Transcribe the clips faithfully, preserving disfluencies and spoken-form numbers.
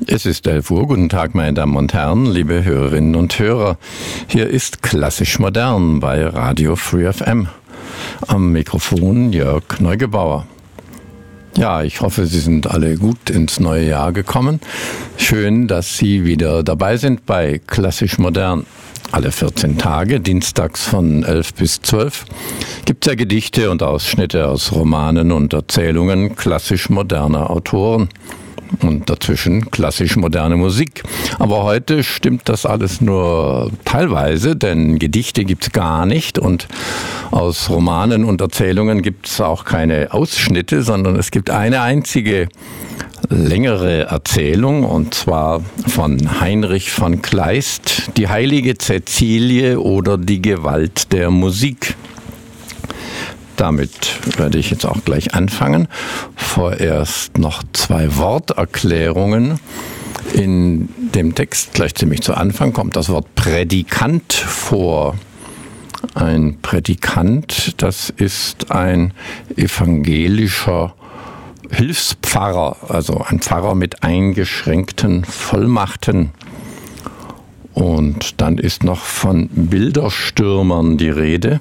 Es ist elf Uhr. Guten Tag, meine Damen und Herren, liebe Hörerinnen und Hörer. Hier ist Klassisch Modern bei Radio Free F M. Am Mikrofon Jörg Neugebauer. Ja, ich hoffe, Sie sind alle gut ins neue Jahr gekommen. Schön, dass Sie wieder dabei sind bei Klassisch Modern. Alle vierzehn Tage, dienstags von elf bis zwölf, gibt es ja Gedichte und Ausschnitte aus Romanen und Erzählungen klassisch moderner Autoren. Und dazwischen klassisch moderne Musik. Aber heute stimmt das alles nur teilweise, denn Gedichte gibt's gar nicht und aus Romanen und Erzählungen gibt's auch keine Ausschnitte, sondern es gibt eine einzige längere Erzählung, und zwar von Heinrich von Kleist, die heilige Cäcilie oder die Gewalt der Musik. Damit werde ich jetzt auch gleich anfangen. Vorerst noch zwei Worterklärungen. In dem Text, gleich ziemlich zu Anfang, kommt das Wort Prädikant vor. Ein Prädikant, das ist ein evangelischer Hilfspfarrer, also ein Pfarrer mit eingeschränkten Vollmachten. Und dann ist noch von Bilderstürmern die Rede.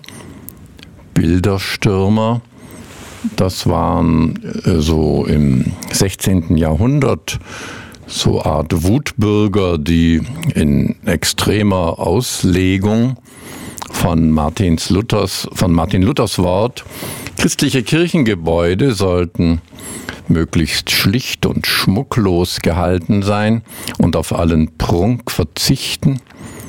Bilderstürmer, das waren so im sechzehnten Jahrhundert so Art Wutbürger, die in extremer Auslegung von Martins Luthers, von Martin Luthers Wort, christliche Kirchengebäude sollten möglichst schlicht und schmucklos gehalten sein und auf allen Prunk verzichten,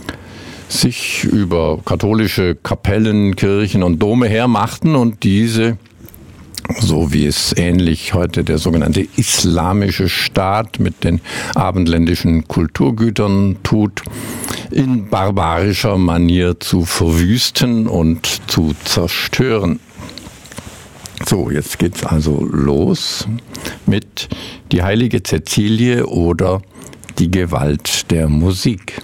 sich über katholische Kapellen, Kirchen und Dome hermachten und diese, so wie es ähnlich heute der sogenannte islamische Staat mit den abendländischen Kulturgütern tut, in barbarischer Manier zu verwüsten und zu zerstören. So, jetzt geht's also los mit die heilige Cäcilie oder die Gewalt der Musik.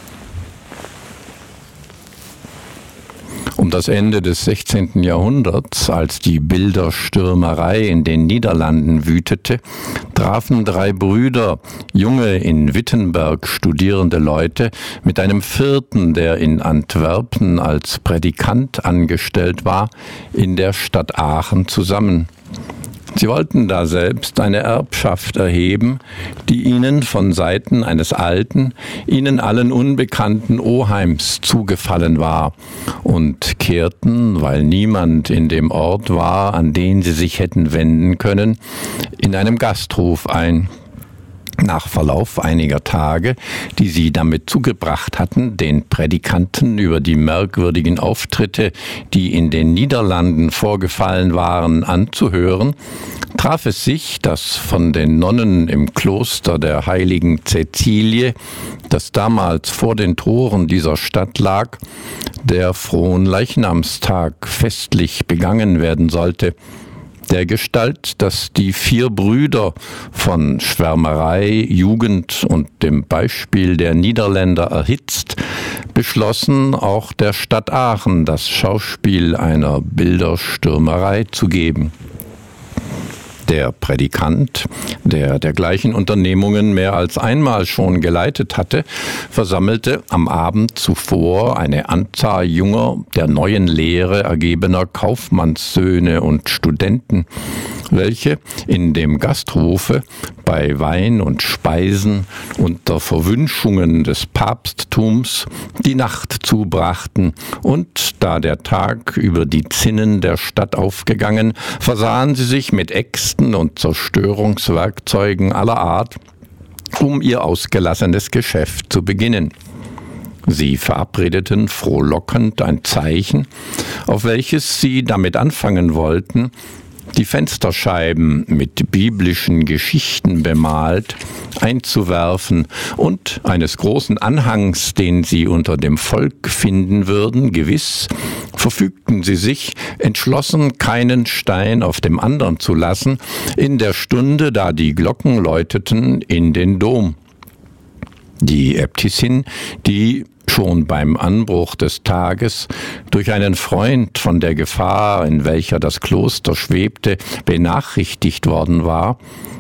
Um das Ende des sechzehnten Jahrhunderts, als die Bilderstürmerei in den Niederlanden wütete, trafen drei Brüder, junge in Wittenberg studierende Leute, mit einem vierten, der in Antwerpen als Prädikant angestellt war, in der Stadt Aachen zusammen. Sie wollten da selbst eine Erbschaft erheben, die ihnen von Seiten eines alten, ihnen allen unbekannten Oheims zugefallen war, und kehrten, weil niemand in dem Ort war, an den sie sich hätten wenden können, in einem Gasthof ein. Nach Verlauf einiger Tage, die sie damit zugebracht hatten, den Prädikanten über die merkwürdigen Auftritte, die in den Niederlanden vorgefallen waren, anzuhören, traf es sich, dass von den Nonnen im Kloster der heiligen Cäcilie, das damals vor den Toren dieser Stadt lag, der Fronleichnamstag festlich begangen werden sollte, dergestalt, dass die vier Brüder von Schwärmerei, Jugend und dem Beispiel der Niederländer erhitzt, beschlossen, auch der Stadt Aachen das Schauspiel einer Bilderstürmerei zu geben. Der Prädikant, der dergleichen Unternehmungen mehr als einmal schon geleitet hatte, versammelte am Abend zuvor eine Anzahl junger, der neuen Lehre ergebener Kaufmannssöhne und Studenten, welche in dem Gasthofe bei Wein und Speisen unter Verwünschungen des Papsttums die Nacht zubrachten, und da der Tag über die Zinnen der Stadt aufgegangen, versahen sie sich mit Äxten und Zerstörungswerkzeugen aller Art, um ihr ausgelassenes Geschäft zu beginnen. Sie verabredeten frohlockend ein Zeichen, auf welches sie damit anfangen wollten, die Fensterscheiben mit biblischen Geschichten bemalt einzuwerfen und eines großen Anhangs, den sie unter dem Volk finden würden, gewiss, verfügten sie sich, entschlossen, keinen Stein auf dem anderen zu lassen, in der Stunde, da die Glocken läuteten, in den Dom. Die Äbtissin, die schon beim Anbruch des Tages durch einen Freund von der Gefahr, in welcher das Kloster schwebte, benachrichtigt worden war,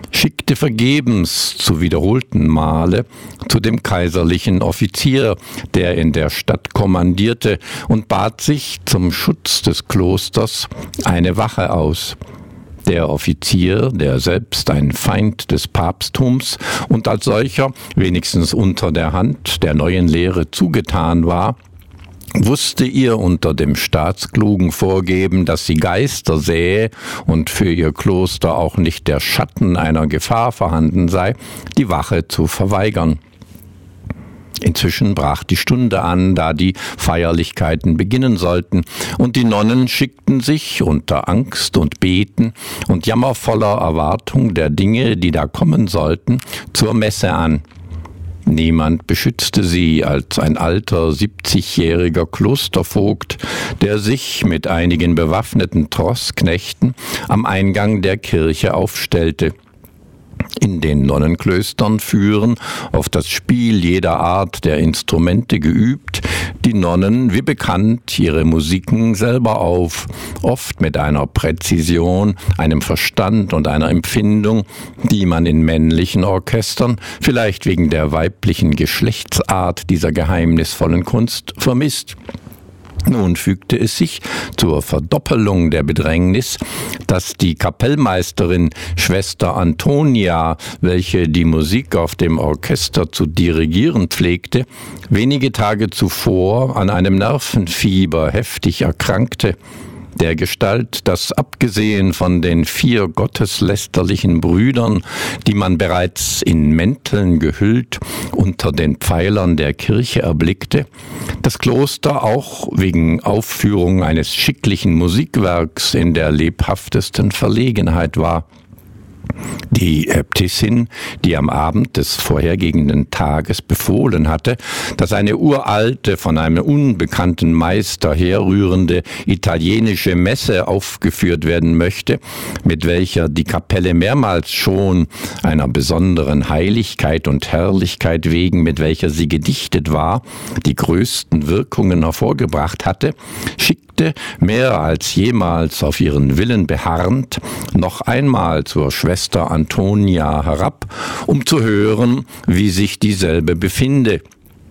schickte vergebens zu wiederholten Male zu dem kaiserlichen Offizier, der in der Stadt kommandierte, und bat sich zum Schutz des Klosters eine Wache aus. Der Offizier, der selbst ein Feind des Papsttums und als solcher wenigstens unter der Hand der neuen Lehre zugetan war, wusste ihr unter dem staatsklugen Vorgeben, dass sie Geister sähe und für ihr Kloster auch nicht der Schatten einer Gefahr vorhanden sei, die Wache zu verweigern. Inzwischen brach die Stunde an, da die Feierlichkeiten beginnen sollten, und die Nonnen schickten sich unter Angst und Beten und jammervoller Erwartung der Dinge, die da kommen sollten, zur Messe an. Niemand beschützte sie als ein alter, siebzigjähriger Klostervogt, der sich mit einigen bewaffneten Troßknechten am Eingang der Kirche aufstellte. In den Nonnenklöstern führen, auf das Spiel jeder Art der Instrumente geübt, die Nonnen, wie bekannt, ihre Musiken selber auf, oft mit einer Präzision, einem Verstand und einer Empfindung, die man in männlichen Orchestern, vielleicht wegen der weiblichen Geschlechtsart dieser geheimnisvollen Kunst, vermisst. Nun fügte es sich zur Verdoppelung der Bedrängnis, dass die Kapellmeisterin Schwester Antonia, welche die Musik auf dem Orchester zu dirigieren pflegte, wenige Tage zuvor an einem Nervenfieber heftig erkrankte, dergestalt, dass abgesehen von den vier gotteslästerlichen Brüdern, die man bereits in Mänteln gehüllt unter den Pfeilern der Kirche erblickte, das Kloster auch wegen Aufführung eines schicklichen Musikwerks in der lebhaftesten Verlegenheit war. Die Äbtissin, die am Abend des vorhergehenden Tages befohlen hatte, dass eine uralte, von einem unbekannten Meister herrührende italienische Messe aufgeführt werden möchte, mit welcher die Kapelle mehrmals schon einer besonderen Heiligkeit und Herrlichkeit wegen, mit welcher sie gedichtet war, die größten Wirkungen hervorgebracht hatte, schickte, mehr als jemals auf ihren Willen beharrend, noch einmal zur Schwester Antonia herab, um zu hören, wie sich dieselbe befinde.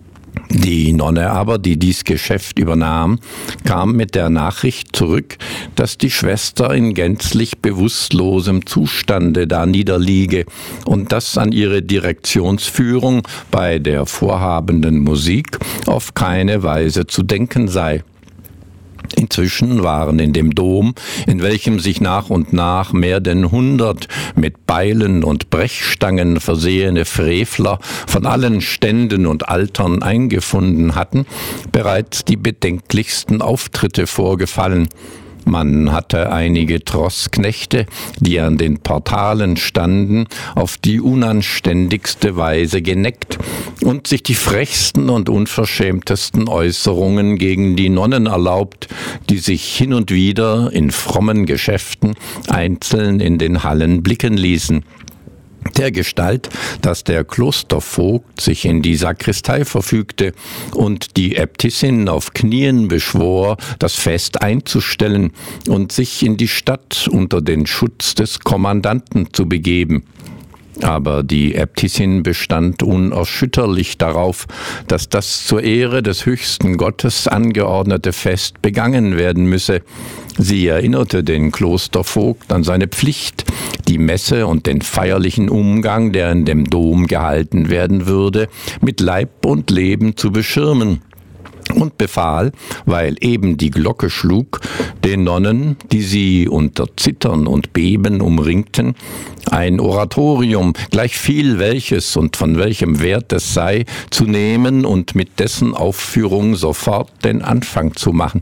Die Nonne aber, die dies Geschäft übernahm, kam mit der Nachricht zurück, dass die Schwester in gänzlich bewusstlosem Zustande da niederliege und dass an ihre Direktionsführung bei der vorhabenden Musik auf keine Weise zu denken sei. Inzwischen waren in dem Dom, in welchem sich nach und nach mehr denn hundert mit Beilen und Brechstangen versehene Frevler von allen Ständen und Altern eingefunden hatten, bereits die bedenklichsten Auftritte vorgefallen. Man hatte einige Troßknechte, die an den Portalen standen, auf die unanständigste Weise geneckt und sich die frechsten und unverschämtesten Äußerungen gegen die Nonnen erlaubt, die sich hin und wieder in frommen Geschäften einzeln in den Hallen blicken ließen. Dergestalt, dass der Klostervogt sich in die Sakristei verfügte und die Äbtissin auf Knien beschwor, das Fest einzustellen und sich in die Stadt unter den Schutz des Kommandanten zu begeben. Aber die Äbtissin bestand unerschütterlich darauf, dass das zur Ehre des höchsten Gottes angeordnete Fest begangen werden müsse. Sie erinnerte den Klostervogt an seine Pflicht, die Messe und den feierlichen Umgang, der in dem Dom gehalten werden würde, mit Leib und Leben zu beschirmen. Und befahl, weil eben die Glocke schlug, den Nonnen, die sie unter Zittern und Beben umringten, ein Oratorium, gleich viel welches und von welchem Wert es sei, zu nehmen und mit dessen Aufführung sofort den Anfang zu machen.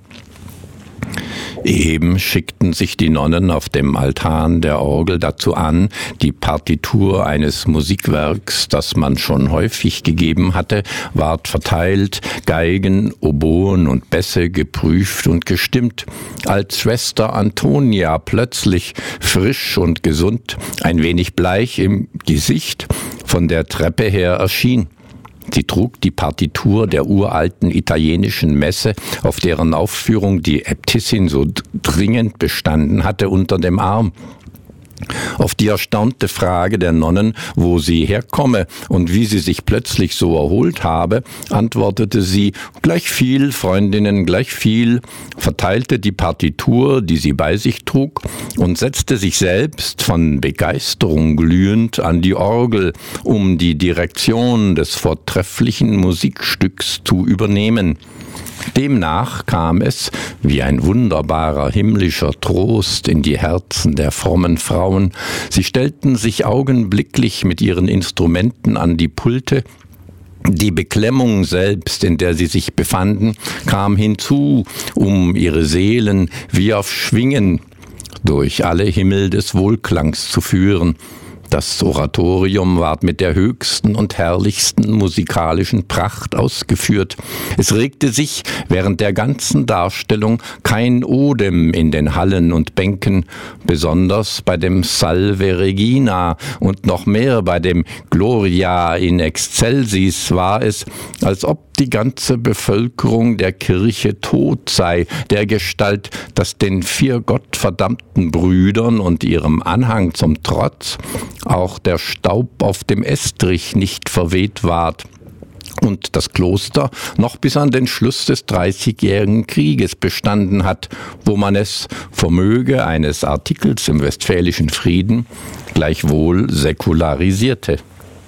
Eben schickten sich die Nonnen auf dem Altan der Orgel dazu an, die Partitur eines Musikwerks, das man schon häufig gegeben hatte, ward verteilt, Geigen, Oboen und Bässe geprüft und gestimmt, als Schwester Antonia plötzlich, frisch und gesund, ein wenig bleich im Gesicht, von der Treppe her erschien. Sie trug die Partitur der uralten italienischen Messe, auf deren Aufführung die Äbtissin so dringend bestanden hatte, unter dem Arm. Auf die erstaunte Frage der Nonnen, wo sie herkomme und wie sie sich plötzlich so erholt habe, antwortete sie, gleich viel, Freundinnen, gleich viel, verteilte die Partitur, die sie bei sich trug, und setzte sich selbst, von Begeisterung glühend, an die Orgel, um die Direktion des vortrefflichen Musikstücks zu übernehmen. Demnach kam es, wie ein wunderbarer himmlischer Trost, in die Herzen der frommen Frauen. Sie stellten sich augenblicklich mit ihren Instrumenten an die Pulte. Die Beklemmung selbst, in der sie sich befanden, kam hinzu, um ihre Seelen wie auf Schwingen durch alle Himmel des Wohlklangs zu führen. Das Oratorium ward mit der höchsten und herrlichsten musikalischen Pracht ausgeführt. Es regte sich während der ganzen Darstellung kein Odem in den Hallen und Bänken, besonders bei dem Salve Regina und noch mehr bei dem Gloria in Excelsis war es, als ob die ganze Bevölkerung der Kirche tot sei, dergestalt, dass den vier gottverdammten Brüdern und ihrem Anhang zum Trotz auch der Staub auf dem Estrich nicht verweht ward und das Kloster noch bis an den Schluss des Dreißigjährigen Krieges bestanden hat, wo man es, vermöge eines Artikels im Westfälischen Frieden, gleichwohl säkularisierte.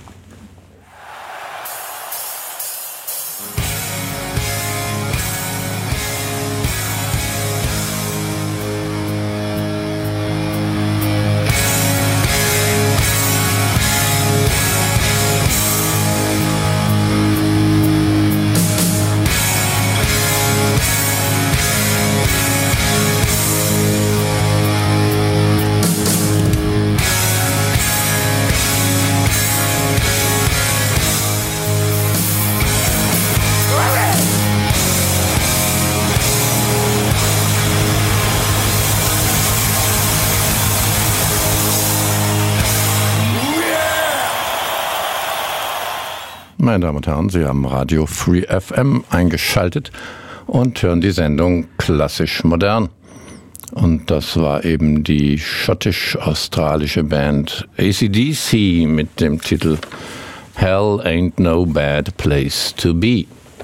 Meine Damen und Herren, Sie haben Radio Free F M eingeschaltet und hören die Sendung Klassisch Modern. Und das war eben die schottisch-australische Band A C D C mit dem Titel Hell Ain't No Bad Place to Be.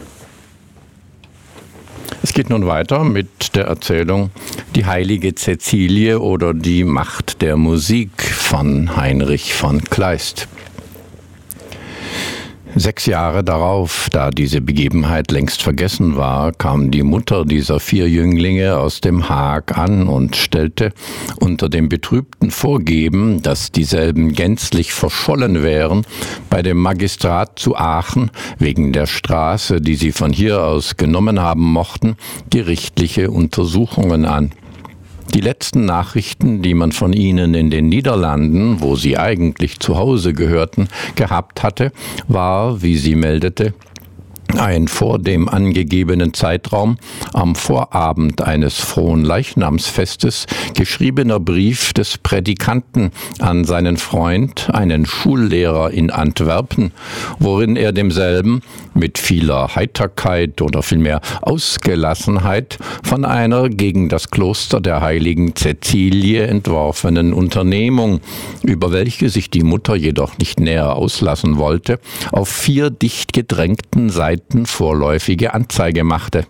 Es geht nun weiter mit der Erzählung Die heilige Cäcilie oder die Macht der Musik von Heinrich von Kleist. Sechs Jahre darauf, da diese Begebenheit längst vergessen war, kam die Mutter dieser vier Jünglinge aus dem Haag an und stellte unter dem betrübten Vorgeben, dass dieselben gänzlich verschollen wären, bei dem Magistrat zu Aachen wegen der Straße, die sie von hier aus genommen haben mochten, gerichtliche Untersuchungen an. Die letzten Nachrichten, die man von ihnen in den Niederlanden, wo sie eigentlich zu Hause gehörten, gehabt hatte, war, wie sie meldete, ein vor dem angegebenen Zeitraum am Vorabend eines Fronleichnamsfestes geschriebener Brief des Prädikanten an seinen Freund, einen Schullehrer in Antwerpen, worin er demselben mit vieler Heiterkeit oder vielmehr Ausgelassenheit von einer gegen das Kloster der heiligen Cäcilie entworfenen Unternehmung, über welche sich die Mutter jedoch nicht näher auslassen wollte, auf vier dicht gedrängten Seiten vorläufige Anzeige machte.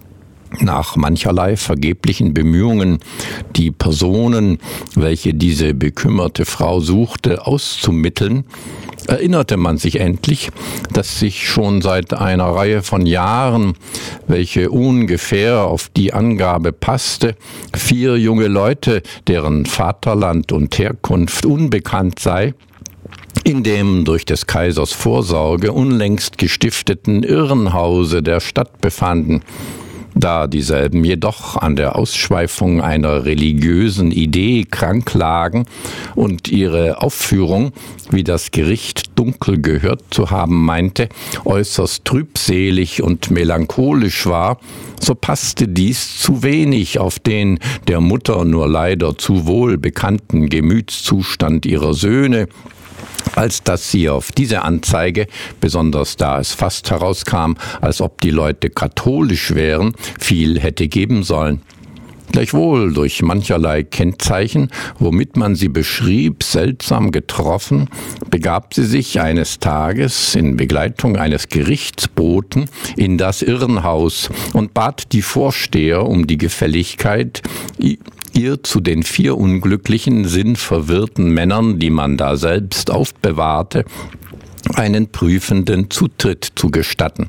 Nach mancherlei vergeblichen Bemühungen, die Personen, welche diese bekümmerte Frau suchte, auszumitteln, erinnerte man sich endlich, dass sich schon seit einer Reihe von Jahren, welche ungefähr auf die Angabe passte, vier junge Leute, deren Vaterland und Herkunft unbekannt sei, in dem durch des Kaisers Vorsorge unlängst gestifteten Irrenhause der Stadt befanden. Da dieselben jedoch an der Ausschweifung einer religiösen Idee krank lagen und ihre Aufführung, wie das Gericht dunkel gehört zu haben meinte, äußerst trübselig und melancholisch war, so passte dies zu wenig auf den der Mutter nur leider zu wohl bekannten Gemütszustand ihrer Söhne, als dass sie auf diese Anzeige, besonders da es fast herauskam, als ob die Leute katholisch wären, viel hätte geben sollen. Gleichwohl durch mancherlei Kennzeichen, womit man sie beschrieb, seltsam getroffen, begab sie sich eines Tages in Begleitung eines Gerichtsboten in das Irrenhaus und bat die Vorsteher um die Gefälligkeit, ihr zu den vier unglücklichen, sinnverwirrten Männern, die man da selbst aufbewahrte, einen prüfenden Zutritt zu gestatten.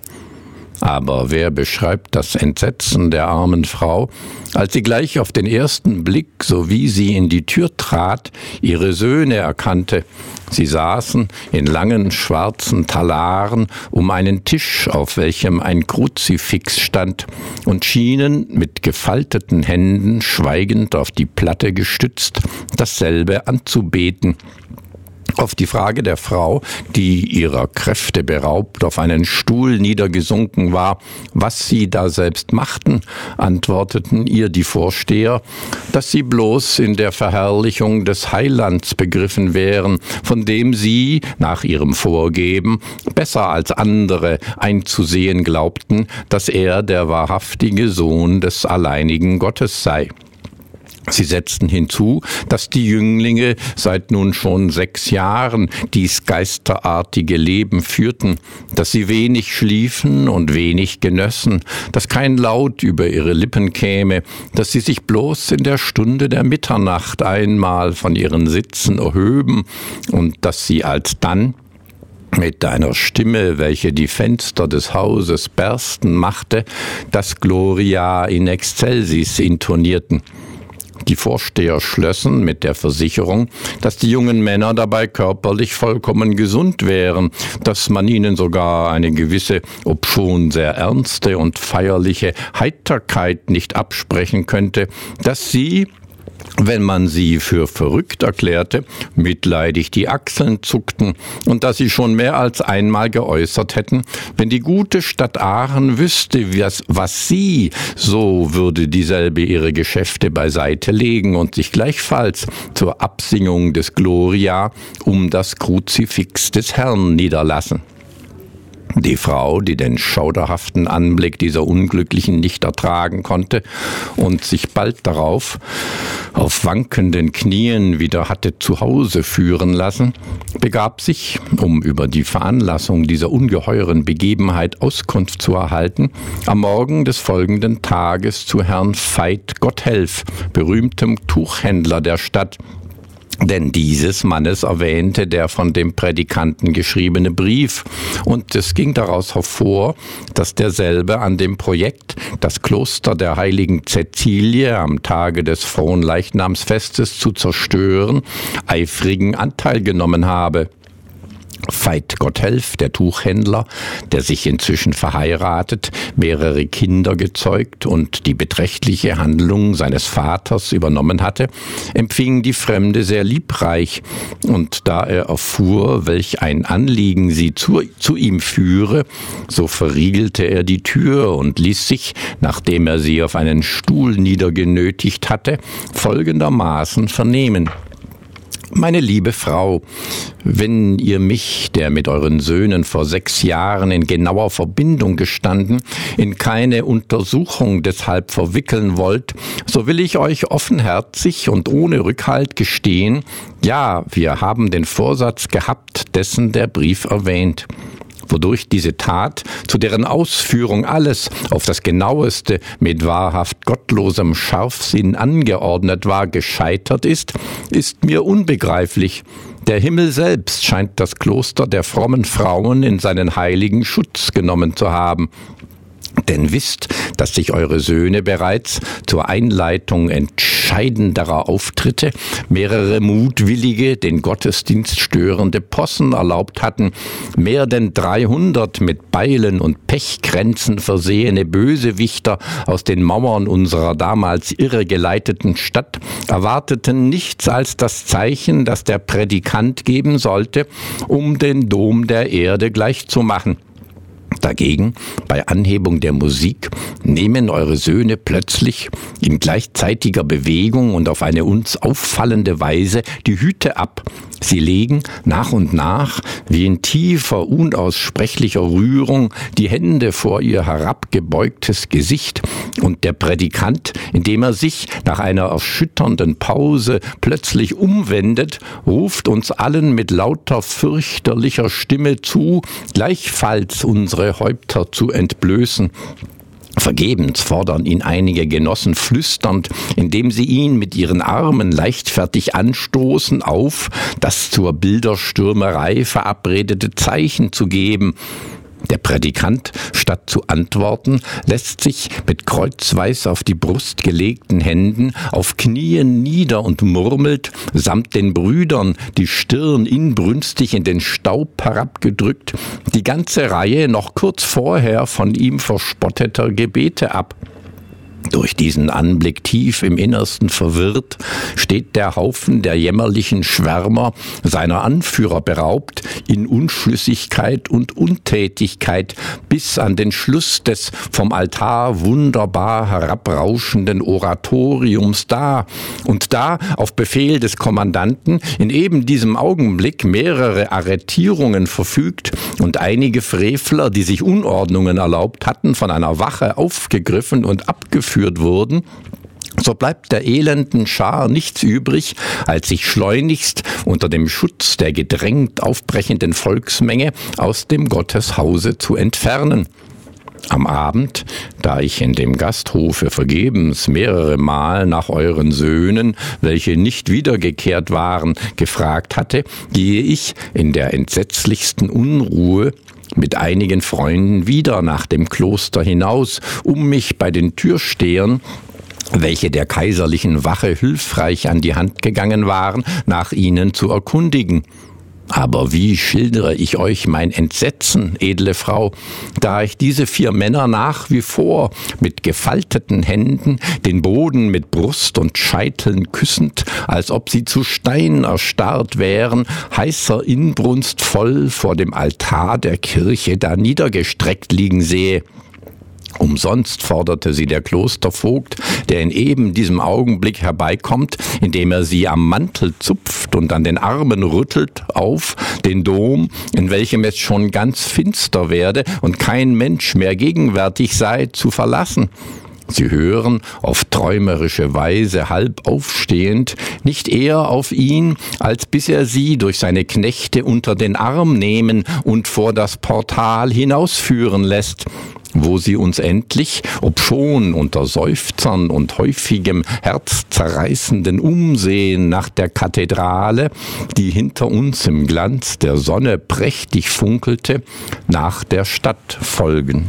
Aber wer beschreibt das Entsetzen der armen Frau, als sie gleich auf den ersten Blick, so wie sie in die Tür trat, ihre Söhne erkannte. Sie saßen in langen schwarzen Talaren um einen Tisch, auf welchem ein Kruzifix stand, und schienen mit gefalteten Händen, schweigend auf die Platte gestützt, dasselbe anzubeten. Auf die Frage der Frau, die ihrer Kräfte beraubt auf einen Stuhl niedergesunken war, was sie da selbst machten, antworteten ihr die Vorsteher, dass sie bloß in der Verherrlichung des Heilands begriffen wären, von dem sie, nach ihrem Vorgeben, besser als andere einzusehen glaubten, dass er der wahrhaftige Sohn des alleinigen Gottes sei. Sie setzten hinzu, dass die Jünglinge seit nun schon sechs Jahren dies geisterartige Leben führten, dass sie wenig schliefen und wenig genössen, dass kein Laut über ihre Lippen käme, dass sie sich bloß in der Stunde der Mitternacht einmal von ihren Sitzen erhöben und dass sie alsdann mit einer Stimme, welche die Fenster des Hauses bersten machte, das Gloria in excelsis intonierten. Die Vorsteher schlössen mit der Versicherung, dass die jungen Männer dabei körperlich vollkommen gesund wären, dass man ihnen sogar eine gewisse, obschon sehr ernste und feierliche Heiterkeit nicht absprechen könnte, dass sie, wenn man sie für verrückt erklärte, mitleidig die Achseln zuckten und dass sie schon mehr als einmal geäußert hätten, wenn die gute Stadt Aachen wüsste, was sie, so würde dieselbe ihre Geschäfte beiseite legen und sich gleichfalls zur Absingung des Gloria um das Kruzifix des Herrn niederlassen. Die Frau, die den schauderhaften Anblick dieser Unglücklichen nicht ertragen konnte und sich bald darauf auf wankenden Knien wieder hatte zu Hause führen lassen, begab sich, um über die Veranlassung dieser ungeheuren Begebenheit Auskunft zu erhalten, am Morgen des folgenden Tages zu Herrn Veit Gotthelf, berühmtem Tuchhändler der Stadt. Denn dieses Mannes erwähnte der von dem Prädikanten geschriebene Brief, und es ging daraus hervor, dass derselbe an dem Projekt, das Kloster der heiligen Cäcilie am Tage des Fronleichnamsfestes zu zerstören, eifrigen Anteil genommen habe. Veit Gotthelf, der Tuchhändler, der sich inzwischen verheiratet, mehrere Kinder gezeugt und die beträchtliche Handlung seines Vaters übernommen hatte, empfing die Fremde sehr liebreich, und da er erfuhr, welch ein Anliegen sie zu, zu ihm führe, so verriegelte er die Tür und ließ sich, nachdem er sie auf einen Stuhl niedergenötigt hatte, folgendermaßen vernehmen: Meine liebe Frau, wenn ihr mich, der mit euren Söhnen vor sechs Jahren in genauer Verbindung gestanden, in keine Untersuchung deshalb verwickeln wollt, so will ich euch offenherzig und ohne Rückhalt gestehen, ja, wir haben den Vorsatz gehabt, dessen der Brief erwähnt. Wodurch diese Tat, zu deren Ausführung alles auf das Genaueste mit wahrhaft gottlosem Scharfsinn angeordnet war, gescheitert ist, ist mir unbegreiflich. Der Himmel selbst scheint das Kloster der frommen Frauen in seinen heiligen Schutz genommen zu haben. Denn wisst, dass sich eure Söhne bereits zur Einleitung entscheidenderer Auftritte mehrere mutwillige, den Gottesdienst störende Possen erlaubt hatten, mehr denn dreihundert mit Beilen und Pechkränzen versehene Bösewichter aus den Mauern unserer damals irregeleiteten Stadt erwarteten nichts als das Zeichen, das der Prädikant geben sollte, um den Dom der Erde gleichzumachen. Dagegen, bei Anhebung der Musik, nehmen eure Söhne plötzlich in gleichzeitiger Bewegung und auf eine uns auffallende Weise die Hüte ab. Sie legen nach und nach, wie in tiefer, unaussprechlicher Rührung, die Hände vor ihr herabgebeugtes Gesicht, und der Prädikant, indem er sich nach einer erschütternden Pause plötzlich umwendet, ruft uns allen mit lauter fürchterlicher Stimme zu, gleichfalls unsere Häupter zu entblößen. Vergebens fordern ihn einige Genossen flüsternd, indem sie ihn mit ihren Armen leichtfertig anstoßen, auf, das zur Bilderstürmerei verabredete Zeichen zu geben. Der Prädikant, statt zu antworten, lässt sich mit kreuzweis auf die Brust gelegten Händen auf Knien nieder und murmelt, samt den Brüdern, die Stirn inbrünstig in den Staub herabgedrückt, die ganze Reihe noch kurz vorher von ihm verspotteter Gebete ab. Durch diesen Anblick tief im Innersten verwirrt, steht der Haufen der jämmerlichen Schwärmer, seiner Anführer beraubt, in Unschlüssigkeit und Untätigkeit bis an den Schluss des vom Altar wunderbar herabrauschenden Oratoriums da und da auf Befehl des Kommandanten in eben diesem Augenblick mehrere Arretierungen verfügt und einige Frevler, die sich Unordnungen erlaubt hatten, von einer Wache aufgegriffen und abgeführt wurden, so bleibt der elenden Schar nichts übrig, als sich schleunigst unter dem Schutz der gedrängt aufbrechenden Volksmenge aus dem Gotteshause zu entfernen. Am Abend, da ich in dem Gasthofe vergebens mehrere Mal nach euren Söhnen, welche nicht wiedergekehrt waren, gefragt hatte, gehe ich in der entsetzlichsten Unruhe mit einigen Freunden wieder nach dem Kloster hinaus, um mich bei den Türstehern, welche der kaiserlichen Wache hilfreich an die Hand gegangen waren, nach ihnen zu erkundigen. Aber wie schildere ich euch mein Entsetzen, edle Frau, da ich diese vier Männer nach wie vor mit gefalteten Händen, den Boden mit Brust und Scheiteln küssend, als ob sie zu Stein erstarrt wären, heißer Inbrunst voll vor dem Altar der Kirche da niedergestreckt liegen sehe. Umsonst forderte sie der Klostervogt, der in eben diesem Augenblick herbeikommt, indem er sie am Mantel zupft und an den Armen rüttelt, auf, den Dom, in welchem es schon ganz finster werde und kein Mensch mehr gegenwärtig sei, zu verlassen. Sie hören, auf träumerische Weise halb aufstehend, nicht eher auf ihn, als bis er sie durch seine Knechte unter den Arm nehmen und vor das Portal hinausführen lässt, wo sie uns endlich, obschon unter Seufzern und häufigem herzzerreißenden Umsehen nach der Kathedrale, die hinter uns im Glanz der Sonne prächtig funkelte, nach der Stadt folgen.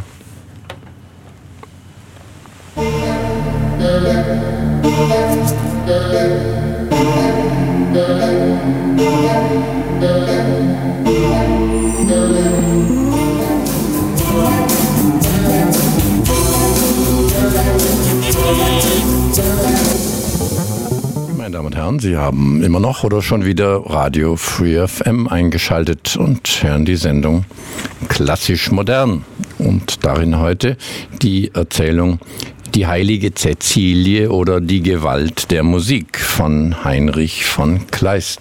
Meine Damen und Herren, Sie haben immer noch oder schon wieder Radio Free F M eingeschaltet und hören die Sendung Klassisch Modern. Und darin heute die Erzählung Die heilige Cäcilie oder die Gewalt der Musik von Heinrich von Kleist.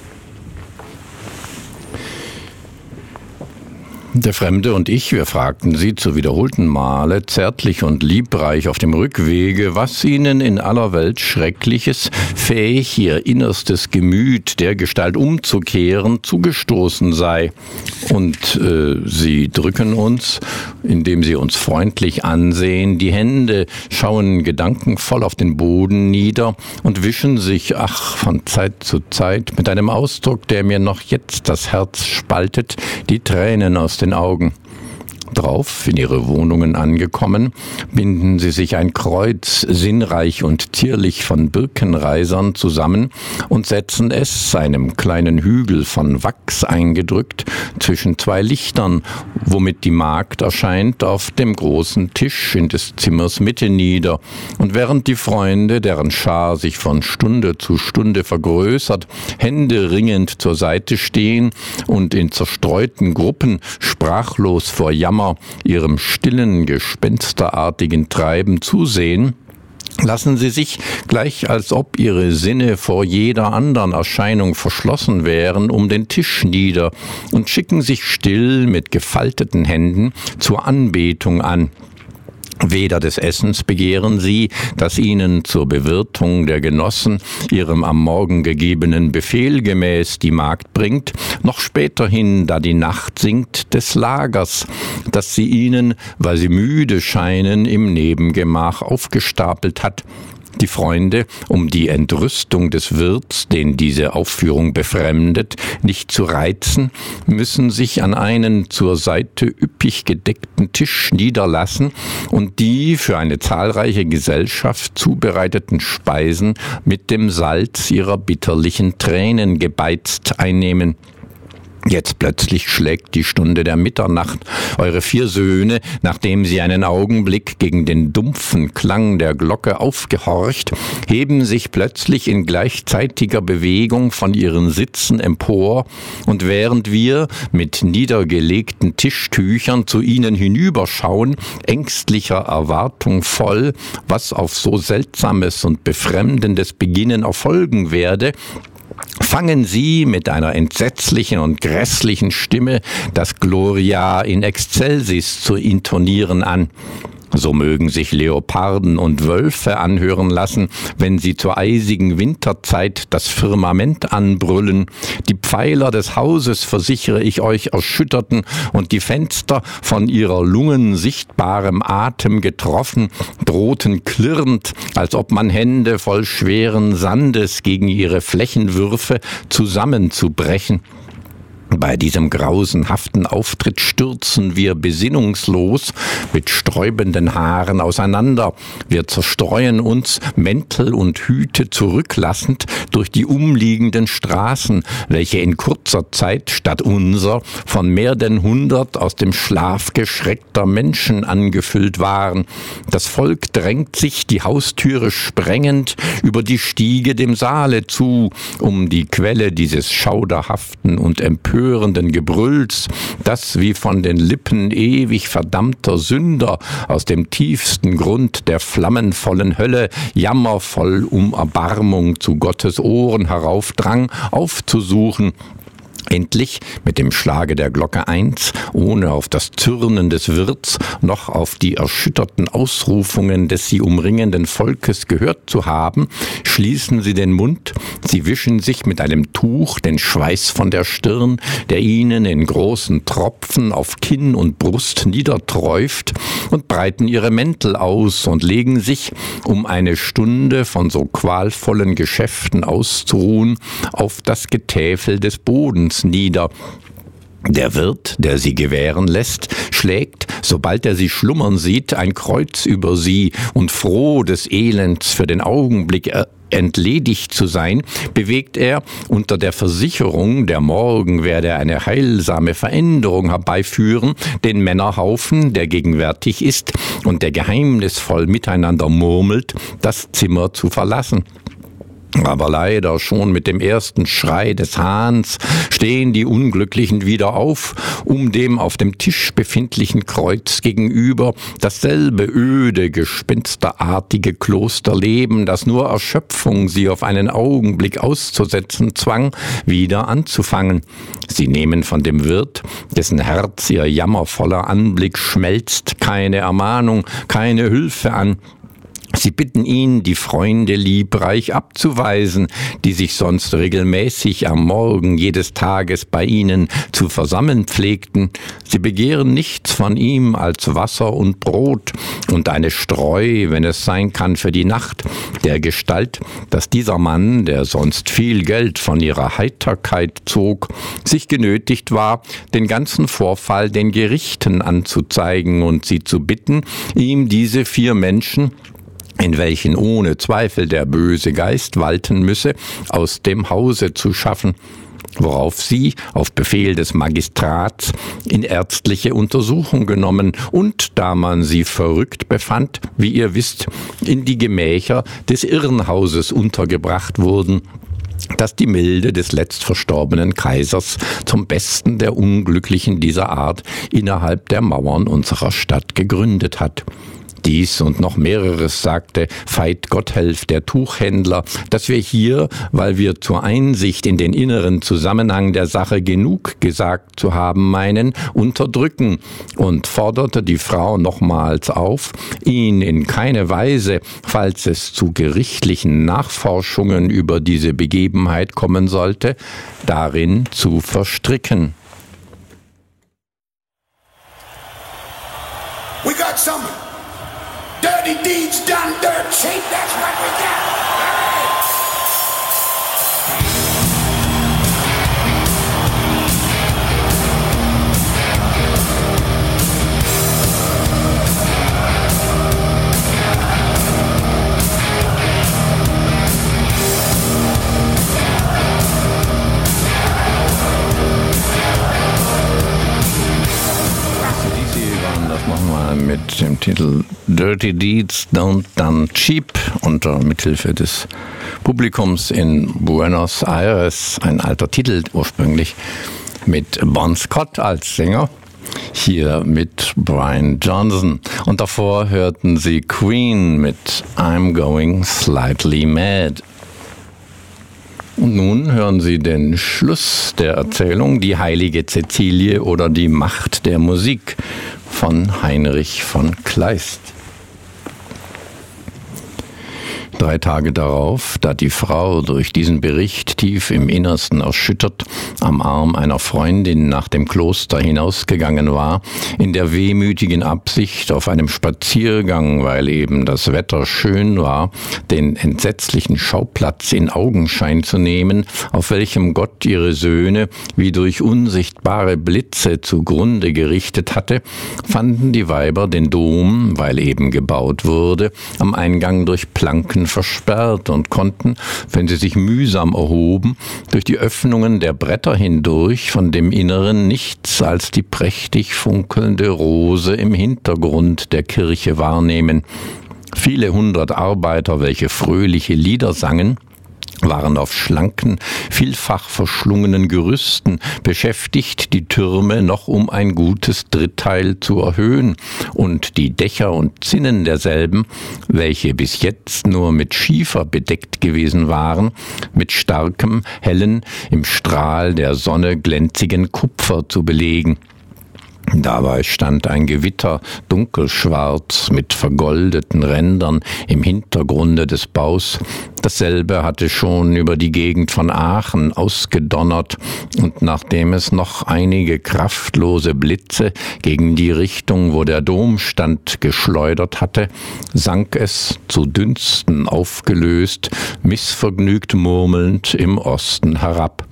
Der Fremde und ich, wir fragten sie zu wiederholten Male, zärtlich und liebreich auf dem Rückwege, was ihnen in aller Welt Schreckliches, fähig ihr innerstes Gemüt dergestalt umzukehren, zugestoßen sei. Und äh, sie drücken uns, indem sie uns freundlich ansehen, die Hände, schauen gedankenvoll auf den Boden nieder und wischen sich, ach, von Zeit zu Zeit, mit einem Ausdruck, der mir noch jetzt das Herz spaltet, die Tränen aus den Augen. Drauf, in ihre Wohnungen angekommen, binden sie sich ein Kreuz, sinnreich und zierlich von Birkenreisern zusammen und setzen es, einem kleinen Hügel von Wachs eingedrückt, zwischen zwei Lichtern, womit die Magd erscheint, auf dem großen Tisch in des Zimmers Mitte nieder. Und während die Freunde, deren Schar sich von Stunde zu Stunde vergrößert, händeringend zur Seite stehen und in zerstreuten Gruppen sprachlos vor Jammer ihrem stillen, gespensterartigen Treiben zusehen, Lassen Sie sich, gleich als ob Ihre Sinne vor jeder anderen Erscheinung verschlossen wären, um den Tisch nieder und schicken sich still mit gefalteten Händen zur Anbetung an. Weder des Essens begehren sie, das ihnen zur Bewirtung der Genossen ihrem am Morgen gegebenen Befehl gemäß die Magd bringt, noch späterhin, da die Nacht sinkt, des Lagers, das sie ihnen, weil sie müde scheinen, im Nebengemach aufgestapelt hat. Die Freunde, um die Entrüstung des Wirts, den diese Aufführung befremdet, nicht zu reizen, müssen sich an einen zur Seite üppig gedeckten Tisch niederlassen und die für eine zahlreiche Gesellschaft zubereiteten Speisen mit dem Salz ihrer bitterlichen Tränen gebeizt einnehmen. Jetzt plötzlich schlägt die Stunde der Mitternacht. Eure vier Söhne, nachdem sie einen Augenblick gegen den dumpfen Klang der Glocke aufgehorcht, heben sich plötzlich in gleichzeitiger Bewegung von ihren Sitzen empor, und während wir mit niedergelegten Tischtüchern zu ihnen hinüberschauen, ängstlicher Erwartung voll, was auf so seltsames und befremdendes Beginnen erfolgen werde, fangen sie mit einer entsetzlichen und grässlichen Stimme das Gloria in excelsis zu intonieren an. So mögen sich Leoparden und Wölfe anhören lassen, wenn sie zur eisigen Winterzeit das Firmament anbrüllen. Die Pfeiler des Hauses, versichere ich euch, erschütterten und die Fenster, von ihrer Lungen sichtbarem Atem getroffen, drohten klirrend, als ob man Hände voll schweren Sandes gegen ihre Flächen würfe, zusammenzubrechen. Bei diesem grausenhaften Auftritt stürzen wir besinnungslos mit sträubenden Haaren auseinander. Wir zerstreuen uns, Mäntel und Hüte zurücklassend, durch die umliegenden Straßen, welche in kurzer Zeit statt unser von mehr denn hundert aus dem Schlaf geschreckter Menschen angefüllt waren. Das Volk drängt sich, die Haustüre sprengend, über die Stiege dem Saale zu, um die Quelle dieses schauderhaften und empörenden Gebrülls, das wie von den Lippen ewig verdammter Sünder aus dem tiefsten Grund der flammenvollen Hölle jammervoll um Erbarmung zu Gottes Ohren heraufdrang, aufzusuchen. Endlich mit dem Schlage der Glocke eins, ohne auf das Zürnen des Wirts noch auf die erschütterten Ausrufungen des sie umringenden Volkes gehört zu haben, schließen sie den Mund, sie wischen sich mit einem Tuch den Schweiß von der Stirn, der ihnen in großen Tropfen auf Kinn und Brust niederträuft, und breiten ihre Mäntel aus und legen sich, um eine Stunde von so qualvollen Geschäften auszuruhen, auf das Getäfel des Bodens nieder. Der Wirt, der sie gewähren lässt, schlägt, sobald er sie schlummern sieht, ein Kreuz über sie, und froh des Elends für den Augenblick entledigt zu sein, bewegt er unter der Versicherung, der Morgen werde eine heilsame Veränderung herbeiführen, den Männerhaufen, der gegenwärtig ist und der geheimnisvoll miteinander murmelt, das Zimmer zu verlassen. Aber leider schon mit dem ersten Schrei des Hahns stehen die Unglücklichen wieder auf, um dem auf dem Tisch befindlichen Kreuz gegenüber dasselbe öde, gespensterartige Klosterleben, das nur Erschöpfung sie auf einen Augenblick auszusetzen zwang, wieder anzufangen. Sie nehmen von dem Wirt, dessen Herz ihr jammervoller Anblick schmelzt, keine Ermahnung, keine Hilfe an. Sie bitten ihn, die Freunde liebreich abzuweisen, die sich sonst regelmäßig am Morgen jedes Tages bei ihnen zu versammeln pflegten. Sie begehren nichts von ihm als Wasser und Brot und eine Streu, wenn es sein kann, für die Nacht, der Gestalt, dass dieser Mann, der sonst viel Geld von ihrer Heiterkeit zog, sich genötigt war, den ganzen Vorfall den Gerichten anzuzeigen und sie zu bitten, ihm diese vier Menschen, in welchen ohne Zweifel der böse Geist walten müsse, aus dem Hause zu schaffen, worauf sie auf Befehl des Magistrats in ärztliche Untersuchung genommen und, da man sie verrückt befand, wie ihr wisst, in die Gemächer des Irrenhauses untergebracht wurden, das die Milde des letztverstorbenen Kaisers zum Besten der Unglücklichen dieser Art innerhalb der Mauern unserer Stadt gegründet hat. Dies und noch mehreres sagte Veit Gotthelf, der Tuchhändler, dass wir hier, weil wir zur Einsicht in den inneren Zusammenhang der Sache genug gesagt zu haben meinen, unterdrücken, und forderte die Frau nochmals auf, ihn in keine Weise, falls es zu gerichtlichen Nachforschungen über diese Begebenheit kommen sollte, darin zu verstricken. We got some dirty deeds done dirt cheap, that's what we got. Mit dem Titel Dirty Deeds Don't Done Cheap unter Mithilfe des Publikums in Buenos Aires. Ein alter Titel ursprünglich mit Bon Scott als Sänger. Hier mit Brian Johnson. Und davor hörten Sie Queen mit I'm Going Slightly Mad. Und nun hören Sie den Schluss der Erzählung, die heilige Cäcilie oder die Macht der Musik von Heinrich von Kleist. Drei Tage darauf, da die Frau durch diesen Bericht tief im Innersten erschüttert am Arm einer Freundin nach dem Kloster hinausgegangen war, in der wehmütigen Absicht, auf einem Spaziergang, weil eben das Wetter schön war, den entsetzlichen Schauplatz in Augenschein zu nehmen, auf welchem Gott ihre Söhne wie durch unsichtbare Blitze zugrunde gerichtet hatte, fanden die Weiber den Dom, weil eben gebaut wurde, am Eingang durch Planken versperrt und konnten, wenn sie sich mühsam erhoben, durch die Öffnungen der Bretter hindurch von dem Inneren nichts als die prächtig funkelnde Rose im Hintergrund der Kirche wahrnehmen. Viele hundert Arbeiter, welche fröhliche Lieder sangen, waren auf schlanken, vielfach verschlungenen Gerüsten beschäftigt, die Türme noch um ein gutes Dritteil zu erhöhen und die Dächer und Zinnen derselben, welche bis jetzt nur mit Schiefer bedeckt gewesen waren, mit starkem, hellen, im Strahl der Sonne glänzigen Kupfer zu belegen. Dabei stand ein Gewitter, dunkelschwarz, mit vergoldeten Rändern im Hintergrunde des Baus. Dasselbe hatte schon über die Gegend von Aachen ausgedonnert, und nachdem es noch einige kraftlose Blitze gegen die Richtung, wo der Dom stand, geschleudert hatte, sank es, zu Dünsten aufgelöst, missvergnügt murmelnd im Osten herab.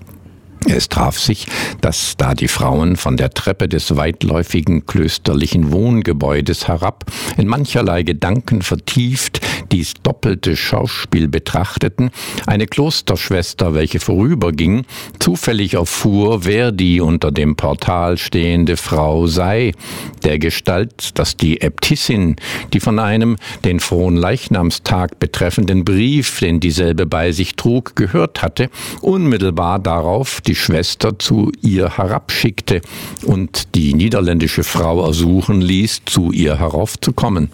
Es traf sich, dass da die Frauen von der Treppe des weitläufigen klösterlichen Wohngebäudes herab in mancherlei Gedanken vertieft dies doppelte Schauspiel betrachteten, eine Klosterschwester, welche vorüberging, zufällig erfuhr, wer die unter dem Portal stehende Frau sei, dergestalt, dass die Äbtissin, die von einem den Fronleichnamstag betreffenden Brief, den dieselbe bei sich trug, gehört hatte, unmittelbar darauf die Schwester zu ihr herabschickte und die niederländische Frau ersuchen ließ, zu ihr heraufzukommen.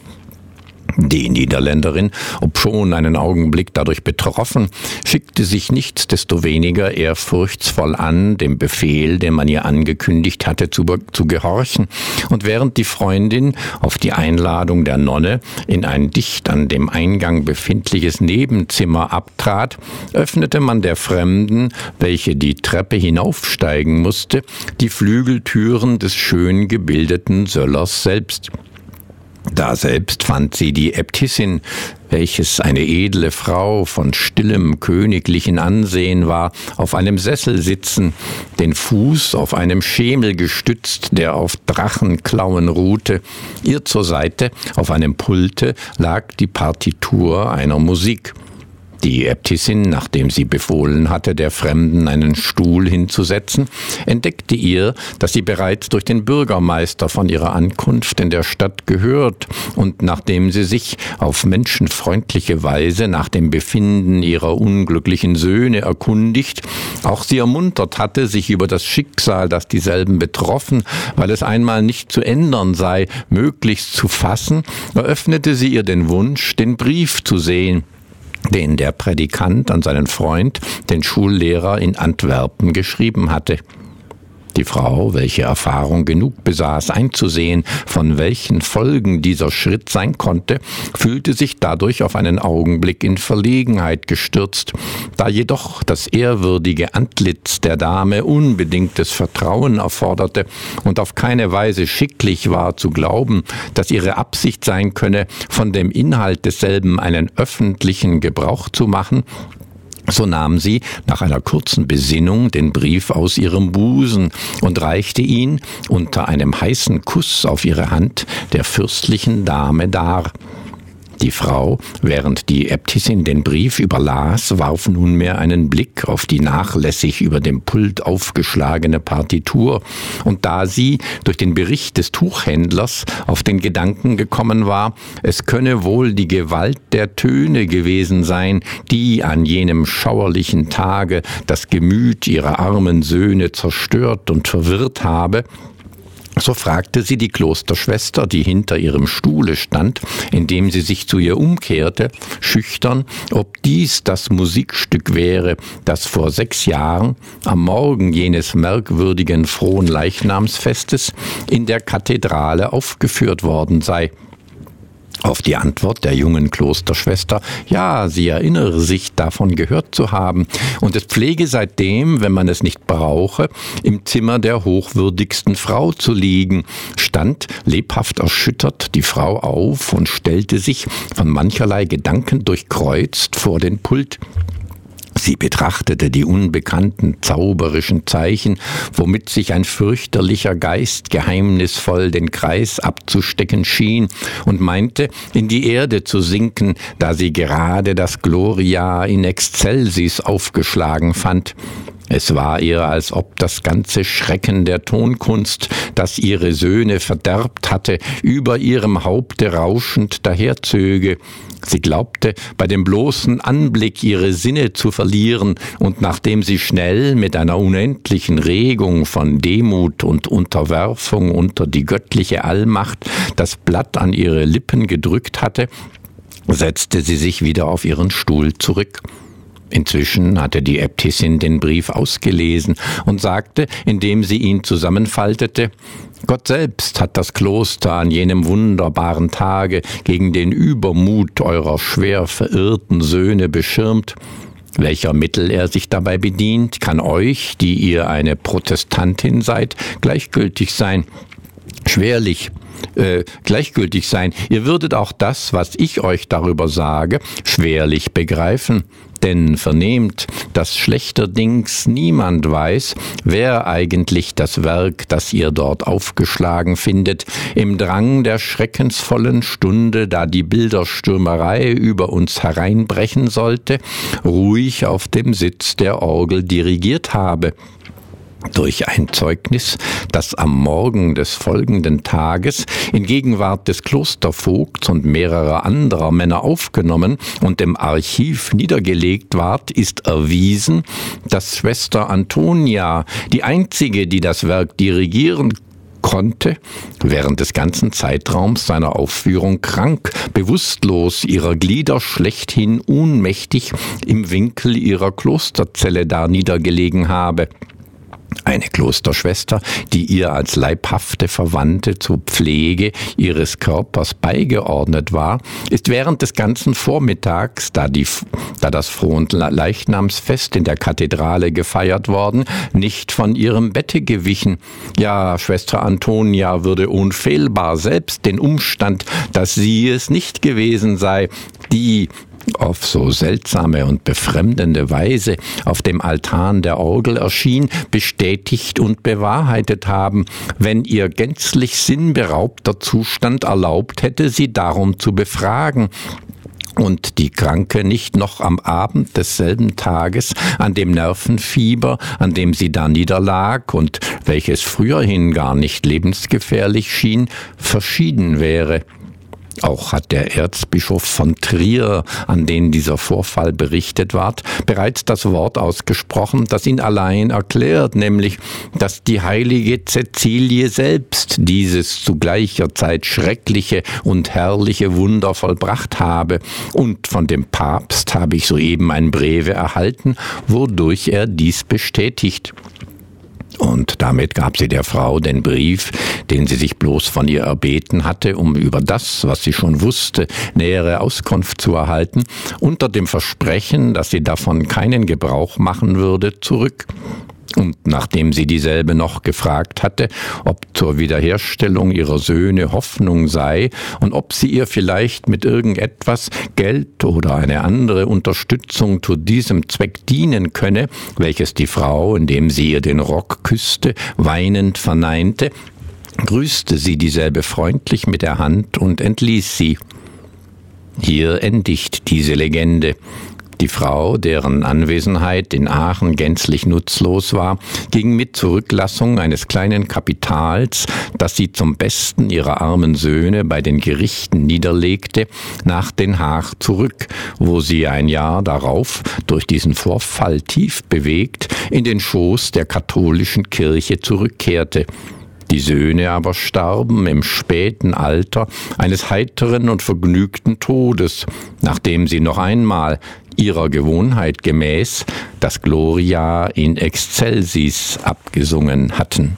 Die Niederländerin, obschon einen Augenblick dadurch betroffen, schickte sich nichtsdestoweniger ehrfurchtsvoll an, dem Befehl, den man ihr angekündigt hatte, zu, zu gehorchen, und während die Freundin auf die Einladung der Nonne in ein dicht an dem Eingang befindliches Nebenzimmer abtrat, öffnete man der Fremden, welche die Treppe hinaufsteigen musste, die Flügeltüren des schön gebildeten Söllers selbst. Daselbst fand sie die Äbtissin, welches eine edle Frau von stillem königlichen Ansehen war, auf einem Sessel sitzen, den Fuß auf einem Schemel gestützt, der auf Drachenklauen ruhte. Ihr zur Seite, auf einem Pulte, lag die Partitur einer Musik. Die Äbtissin, nachdem sie befohlen hatte, der Fremden einen Stuhl hinzusetzen, entdeckte ihr, dass sie bereits durch den Bürgermeister von ihrer Ankunft in der Stadt gehört und nachdem sie sich auf menschenfreundliche Weise nach dem Befinden ihrer unglücklichen Söhne erkundigt, auch sie ermuntert hatte, sich über das Schicksal, das dieselben betroffen, weil es einmal nicht zu ändern sei, möglichst zu fassen, eröffnete sie ihr den Wunsch, den Brief zu sehen, den der Prädikant an seinen Freund, den Schullehrer in Antwerpen, geschrieben hatte. Die Frau, welche Erfahrung genug besaß, einzusehen, von welchen Folgen dieser Schritt sein konnte, fühlte sich dadurch auf einen Augenblick in Verlegenheit gestürzt. Da jedoch das ehrwürdige Antlitz der Dame unbedingtes Vertrauen erforderte und auf keine Weise schicklich war zu glauben, dass ihre Absicht sein könne, von dem Inhalt desselben einen öffentlichen Gebrauch zu machen, so nahm sie nach einer kurzen Besinnung den Brief aus ihrem Busen und reichte ihn unter einem heißen Kuss auf ihre Hand der fürstlichen Dame dar. Die Frau, während die Äbtissin den Brief überlas, warf nunmehr einen Blick auf die nachlässig über dem Pult aufgeschlagene Partitur, und da sie durch den Bericht des Tuchhändlers auf den Gedanken gekommen war, es könne wohl die Gewalt der Töne gewesen sein, die an jenem schauerlichen Tage das Gemüt ihrer armen Söhne zerstört und verwirrt habe, so fragte sie die Klosterschwester, die hinter ihrem Stuhle stand, indem sie sich zu ihr umkehrte, schüchtern, ob dies das Musikstück wäre, das vor sechs Jahren, am Morgen jenes merkwürdigen Fronleichnamsfestes, in der Kathedrale aufgeführt worden sei. Auf die Antwort der jungen Klosterschwester, ja, sie erinnere sich, davon gehört zu haben, und es pflege seitdem, wenn man es nicht brauche, im Zimmer der hochwürdigsten Frau zu liegen, stand, lebhaft erschüttert, die Frau auf und stellte sich, von mancherlei Gedanken durchkreuzt, vor den Pult. Sie betrachtete die unbekannten zauberischen Zeichen, womit sich ein fürchterlicher Geist geheimnisvoll den Kreis abzustecken schien, und meinte, in die Erde zu sinken, da sie gerade das Gloria in excelsis aufgeschlagen fand. Es war ihr, als ob das ganze Schrecken der Tonkunst, das ihre Söhne verderbt hatte, über ihrem Haupte rauschend daherzöge. Sie glaubte, bei dem bloßen Anblick ihre Sinne zu verlieren, und nachdem sie schnell mit einer unendlichen Regung von Demut und Unterwerfung unter die göttliche Allmacht das Blatt an ihre Lippen gedrückt hatte, setzte sie sich wieder auf ihren Stuhl zurück. Inzwischen hatte die Äbtissin den Brief ausgelesen und sagte, indem sie ihn zusammenfaltete, Gott selbst hat das Kloster an jenem wunderbaren Tage gegen den Übermut eurer schwer verirrten Söhne beschirmt. Welcher Mittel er sich dabei bedient, kann euch, die ihr eine Protestantin seid, gleichgültig sein. Schwerlich äh, gleichgültig sein. Ihr würdet auch das, was ich euch darüber sage, schwerlich begreifen. Denn vernehmt, dass schlechterdings niemand weiß, wer eigentlich das Werk, das ihr dort aufgeschlagen findet, im Drang der schreckensvollen Stunde, da die Bilderstürmerei über uns hereinbrechen sollte, ruhig auf dem Sitz der Orgel dirigiert habe. Durch ein Zeugnis, das am Morgen des folgenden Tages in Gegenwart des Klostervogts und mehrerer anderer Männer aufgenommen und im Archiv niedergelegt ward, ist erwiesen, dass Schwester Antonia, die einzige, die das Werk dirigieren konnte, während des ganzen Zeitraums seiner Aufführung krank, bewusstlos, ihrer Glieder schlechthin unmächtig im Winkel ihrer Klosterzelle da niedergelegen habe. Eine Klosterschwester, die ihr als leibhafte Verwandte zur Pflege ihres Körpers beigeordnet war, ist während des ganzen Vormittags, da, die, da das Fronleichnamsfest in der Kathedrale gefeiert worden, nicht von ihrem Bette gewichen. Ja, Schwester Antonia würde unfehlbar selbst den Umstand, dass sie es nicht gewesen sei, die auf so seltsame und befremdende Weise auf dem Altan der Orgel erschien, bestätigt und bewahrheitet haben, wenn ihr gänzlich sinnberaubter Zustand erlaubt hätte, sie darum zu befragen. und die Kranke nicht noch am Abend desselben Tages an dem Nervenfieber, an dem sie da niederlag und welches früherhin gar nicht lebensgefährlich schien, verschieden wäre. Auch hat der Erzbischof von Trier, an den dieser Vorfall berichtet ward, bereits das Wort ausgesprochen, das ihn allein erklärt, nämlich, dass die heilige Cäcilie selbst dieses zu gleicher Zeit schreckliche und herrliche Wunder vollbracht habe. Und von dem Papst habe ich soeben ein Breve erhalten, wodurch er dies bestätigt. Und damit gab sie der Frau den Brief, den sie sich bloß von ihr erbeten hatte, um über das, was sie schon wusste, nähere Auskunft zu erhalten, unter dem Versprechen, dass sie davon keinen Gebrauch machen würde, zurück. Und nachdem sie dieselbe noch gefragt hatte, ob zur Wiederherstellung ihrer Söhne Hoffnung sei und ob sie ihr vielleicht mit irgendetwas Geld oder eine andere Unterstützung zu diesem Zweck dienen könne, welches die Frau, indem sie ihr den Rock küsste, weinend verneinte, grüßte sie dieselbe freundlich mit der Hand und entließ sie. Hier endigt diese Legende. Die Frau, deren Anwesenheit in Aachen gänzlich nutzlos war, ging mit Zurücklassung eines kleinen Kapitals, das sie zum Besten ihrer armen Söhne bei den Gerichten niederlegte, nach Den Haag zurück, wo sie ein Jahr darauf, durch diesen Vorfall tief bewegt, in den Schoß der katholischen Kirche zurückkehrte. Die Söhne aber starben im späten Alter eines heiteren und vergnügten Todes, nachdem sie noch einmal ihrer Gewohnheit gemäß das Gloria in excelsis abgesungen hatten.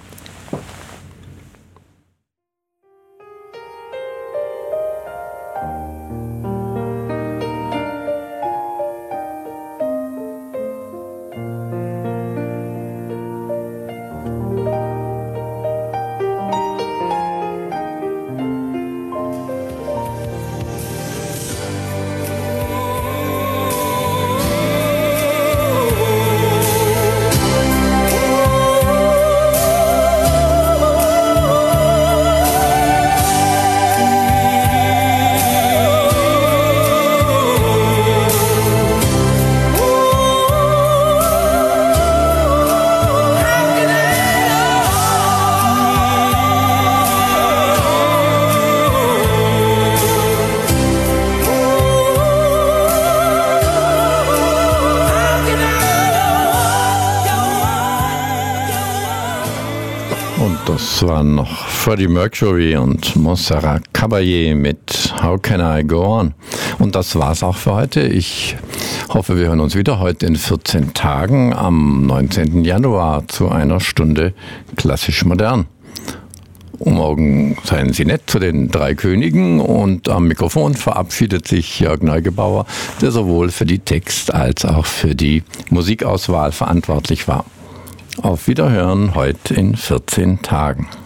Das waren noch Freddie Mercury und Montserrat Caballé mit How Can I Go On? Und das war's auch für heute. Ich hoffe, wir hören uns wieder heute in vierzehn Tagen am neunzehnten Januar zu einer Stunde klassisch modern. Morgen seien Sie nett zu den drei Königen und am Mikrofon verabschiedet sich Jörg Neugebauer, der sowohl für die Text- als auch für die Musikauswahl verantwortlich war. Auf Wiederhören heute in vierzehn Tagen.